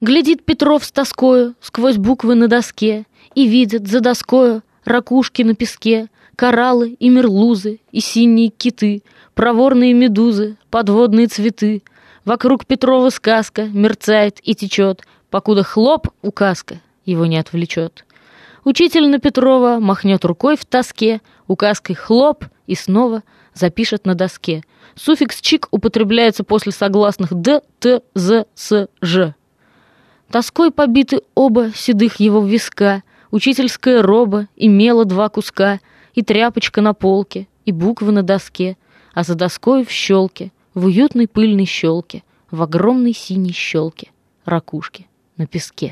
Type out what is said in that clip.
Глядит Петров с тоскою сквозь буквы на доске и видит за доскою ракушки на песке, кораллы и мерлузы, и синие киты, проворные медузы, подводные цветы. Вокруг Петрова сказка мерцает и течет, покуда хлоп указка его не отвлечет. Учитель на Петрова махнет рукой в тоске, указкой хлоп и снова запишет на доске. Суффикс «чик» употребляется после согласных «д», «т», «з», «с», «ж». Тоской побиты оба седых его виска, учительская роба имела два куска, и тряпочка на полке, и буквы на доске, а за доской в щелке, в уютной пыльной щелке, в огромной синей щелке, ракушки на песке.